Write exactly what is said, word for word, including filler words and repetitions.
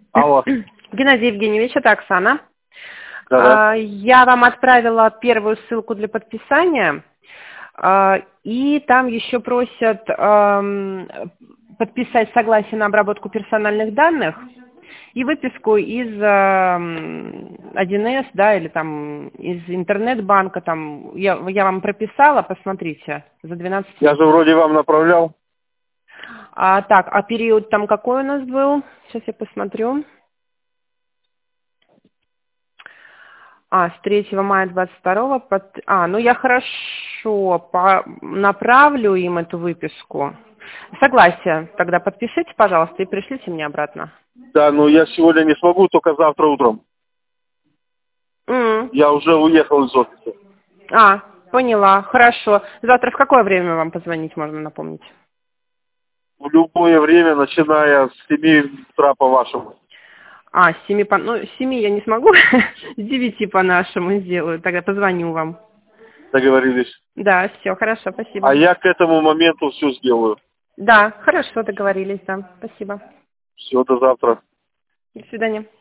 Алло. Геннадий Евгеньевич, это Оксана. Да-да. А, Я вам отправила первую ссылку для подписания, а, и там еще просят ам, подписать согласие на обработку персональных данных и выписку из ам, один эс, да, или там из интернет-банка, там, я, я вам прописала, посмотрите, за двенадцать Я же месяцев. вроде вам направлял. А, так, а период там какой у нас был? Сейчас я посмотрю. А, с третьего мая двадцать второго под... А, ну я хорошо по... направлю им эту выписку. Согласие. Тогда подпишите, пожалуйста, и пришлите мне обратно. Да, но я сегодня не смогу, только завтра утром. М. Я уже уехал из офиса. А, поняла. Хорошо. Завтра в какое время вам позвонить, можно напомнить? В любое время, начиная с семи утра по вашему. А, с семи по... Ну, с семи я не смогу. С девяти по нашему сделаю. Тогда позвоню вам. Договорились. Да, все, хорошо, А спасибо. я к этому моменту все сделаю. Да, хорошо, договорились, да. Спасибо. Все, до завтра. До свидания.